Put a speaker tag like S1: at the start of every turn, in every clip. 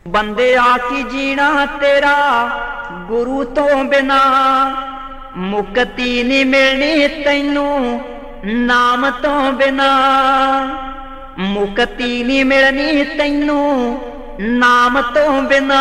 S1: ਬੰਦਿਆ ਕੀ ਜੀਣਾ ਤੇਰਾ ਗੁਰੂ ਤੋਂ ਬਿਨਾ, ਮੁਕਤੀ ਨੀ ਮਿਲਣੀ ਤੈਨੂੰ ਨਾਮ ਤੋਂ ਬਿਨਾ, ਮੁਕਤੀ ਨੀ ਮਿਲਣੀ ਤੈਨੂੰ ਨਾਮ ਤੋਂ ਬਿਨਾ।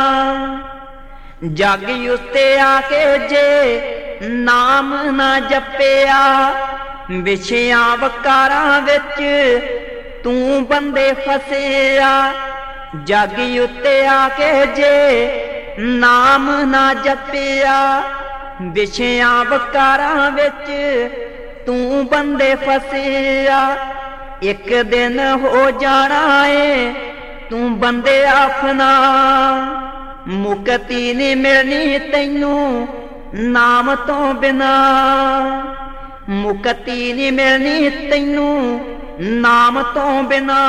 S1: ਜੱਗ ਉੱਤੇ ਆ ਕੇ ਜੇ ਨਾਮ ਨਾ ਜਪਿਆ, ਵਿਛਿਆਂ ਵਕਾਰਾਂ ਵਿੱਚ ਤੂੰ ਬੰਦੇ ਫਸਿਆ। ਜੱਗ ਉੱਤੇ ਆ ਕੇ ਜੇ ਨਾਮ ਨਾ ਜਪਿਆ, ਵਿਛਿਆਂ ਵਕਾਰਾਂ ਵਿੱਚ ਤੂੰ ਬੰਦੇ ਫਸਿਆ। ਇੱਕ ਦਿਨ ਹੋ ਜਾਣਾ ਏ ਤੂੰ ਬੰਦੇ ਆਪਣਾ, ਮੁਕਤੀ ਨੀ ਮਿਲਣੀ ਤੈਨੂੰ ਨਾਮ ਤੋਂ ਬਿਨਾ, ਮੁਕਤੀ ਨੀ ਮਿਲਣੀ ਤੈਨੂੰ ਨਾਮ ਤੋਂ ਬਿਨਾ।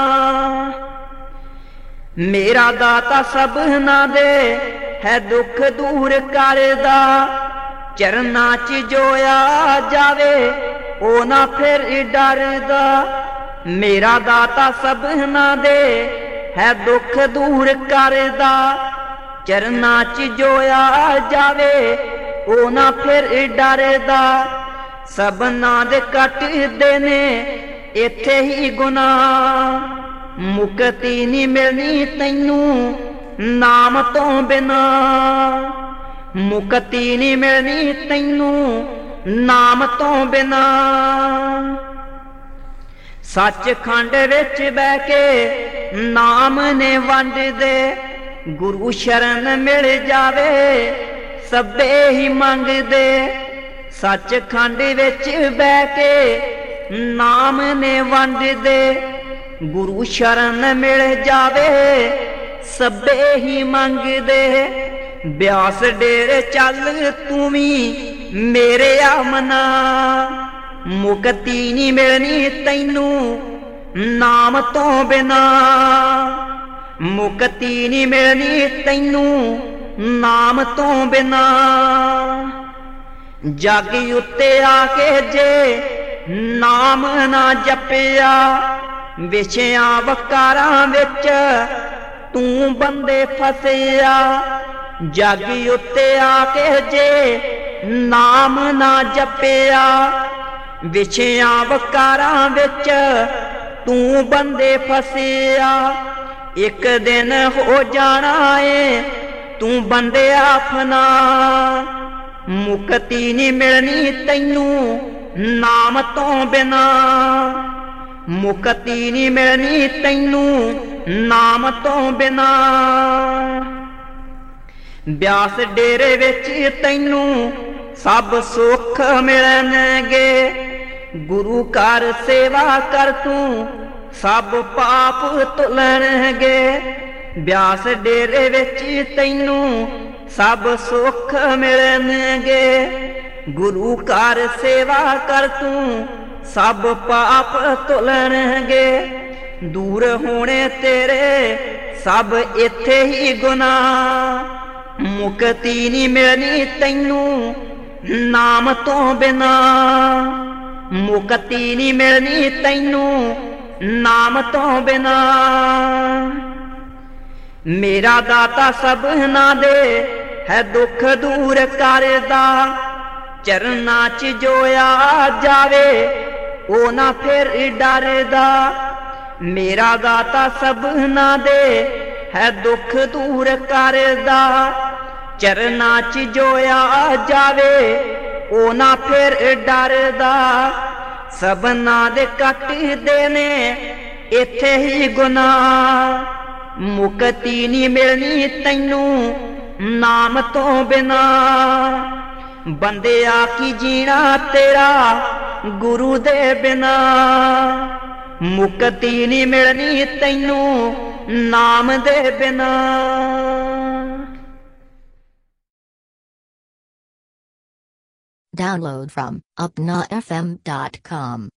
S1: ਮੇਰਾ ਦਾਤਾ ਸਭਨਾ ਦੇ ਹੈ ਦੁੱਖ ਦੂਰ ਕਰਦਾ, ਚਰਨਾਂ 'ਚ ਜੋ ਆ ਜਾਵੇ ਉਹ ਨਾ ਫਿਰ ਡਰਦਾ। ਮੇਰਾ ਦਾਤਾ ਸਭਨਾ ਦੇ ਹੈ ਦੁੱਖ ਦੂਰ ਕਰਦਾ, ਚਰਨਾਂ 'ਚ ਜੋ ਆ ਜਾਵੇ ਉਹ ਨਾ ਫਿਰ ਡਰਦਾ। ਸਭਨਾ ਦੇ ਕੱਟਦੇ ਨੇ ਇੱਥੇ ਹੀ ਗੁਨਾਹ, ਮੁਕਤੀ ਨੀ ਮਿਲਣੀ ਤੈਨੂੰ ਨਾਮ ਤੋਂ ਬਿਨਾ, ਮੁਕਤੀ ਨੀ ਮਿਲਣੀ ਤੈਨੂੰ ਨਾਮ ਤੋਂ ਬਿਨਾ। ਸੱਚਖੰਡ ਵਿੱਚ ਬਹਿ ਕੇ ਨਾਮ ਨੇ ਵੰਡਦੇ, ਗੁਰੂ ਸ਼ਰਨ ਮਿਲ ਜਾਵੇ ਸਭੇ ਹੀ ਮੰਗਦੇ। ਸੱਚਖੰਡ ਵਿੱਚ ਬਹਿ ਕੇ ਨਾਮ ਨੇ ਵੰਡਦੇ, ਗੁਰੂ ਸ਼ਰਨ ਮਿਲ ਜਾਵੇ ਸਭੇ ਹੀ ਮੰਗਦੇ। ਬਿਆਸ ਡੇਰੇ ਚੱਲ ਤੂੰ ਵੀ ਮੇਰੇ ਆਮਨਾ, ਮੁਕਤੀ ਨੀ ਮਿਲਣੀ ਤੈਨੂੰ ਨਾਮ ਤੋਂ ਬਿਨਾ, ਮੁਕਤੀ ਨੀ ਮਿਲਣੀ ਤੈਨੂੰ ਨਾਮ ਤੋਂ ਬਿਨਾ। ਜੱਗ ਉੱਤੇ ਆ ਕੇ ਜੇ ਨਾਮ ਨਾ ਜਪਿਆ, ਵਿਛਿਆਂ ਵਕਾਰਾਂ ਵਿੱਚ ਤੂੰ ਬੰਦੇ ਫਸਿਆ। ਜੱਗ ਉੱਤੇ ਆ ਕੇ ਜੇ ਨਾਮ ਨਾ ਜਪਿਆ, ਵਿਛਿਆਂ ਵਕਾਰਾਂ ਵਿੱਚ ਤੂੰ ਬੰਦੇ ਫਸਿਆ। ਇੱਕ ਦਿਨ ਹੋ ਜਾਣਾ ਏ ਤੂੰ ਬੰਦੇ ਆਪਣਾ, ਮੁਕਤੀ ਨੀ ਮਿਲਣੀ ਤੈਨੂੰ ਨਾਮ ਤੋਂ ਬਿਨਾ, ਮੁਕਤੀ ਨੀ ਮਿਲਣੀ ਤੈਨੂੰ ਨਾਮ ਤੋਂ ਬਿਨਾ। ਬਿਆਸ ਡੇਰੇ ਵਿੱਚ ਤੈਨੂੰ ਸਭ ਸੁੱਖ ਮਿਲਣਗੇ, ਗੁਰੂ ਘਰ ਸੇਵਾ ਕਰ ਤੂੰ ਸਭ ਪਾਪ ਧੁਲਣਗੇ। ਬਿਆਸ ਡੇਰੇ ਵਿੱਚ ਤੈਨੂੰ ਸਭ ਸੁੱਖ ਮਿਲਣਗੇ, ਗੁਰੂ ਘਰ ਸੇਵਾ ਕਰ ਤੂੰ ਸਭ ਪਾਪ ਧੁਲਣਗੇ। ਦੂਰ ਹੋਣੇ ਤੇਰੇ ਸਭ ਇੱਥੇ ਹੀ ਗੁਨਾਹ, ਮੁਕਤੀ ਨੀ ਮਿਲਣੀ ਤੈਨੂੰ ਨਾਮ ਤੋਂ ਬਿਨਾ, ਮੁਕਤੀ ਨੀ ਮਿਲਣੀ ਤੈਨੂੰ ਨਾਮ ਤੋਂ ਬਿਨਾ। ਮੇਰਾ ਦਾਤਾ ਸਭਨਾ ਦੇ ਹੈ ਦੁੱਖ ਦੂਰ ਕਰਦਾ, ਚਰਨਾਂ 'ਚ ਜੋ ਆ ਜਾਵੇ ਉਹ ਨਾ ਫਿਰ ਡਰਦਾ। ਮੇਰਾ ਦਾਤਾ ਸਭਨਾ ਦੇ ਹੈ ਦੁੱਖ ਦੂਰ ਕਰਦਾ, ਚਰਨਾਂ 'ਚ ਜੋ ਆ ਜਾਵੇ ਉਹ ਨਾ ਫਿਰ ਡਰਦਾ। ਸਭਨਾ ਦੇ ਕੱਟਦੇ ਨੇ ਇੱਥੇ ਹੀ ਗੁਨਾਹ, ਮੁਕਤੀ ਨੀ ਮਿਲਣੀ ਤੈਨੂੰ ਨਾਮ ਤੋਂ ਬਿਨਾ। ਬੰਦਿਆ ਕੀ ਜੀਣਾ ਤੇਰਾ ਗੁਰੂ ਦੇ ਬਿਨਾ, ਮੁਕਤੀ ਨੀ ਮਿਲਣੀ ਤੈਨੂੰ ਨਾਮ ਦੇ ਬਿਨਾ।
S2: Download from upnafm.com.